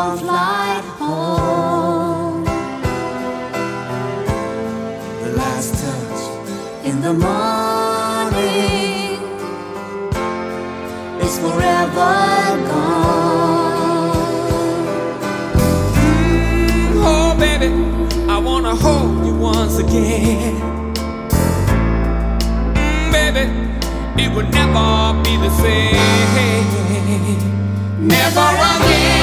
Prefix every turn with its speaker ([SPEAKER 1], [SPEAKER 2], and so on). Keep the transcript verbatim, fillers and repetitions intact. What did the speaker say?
[SPEAKER 1] long flight home. The last touch in the morning is forever gone.
[SPEAKER 2] Mm, oh baby, I wanna hold you once again. Mm, baby, it will never be the same. Never again.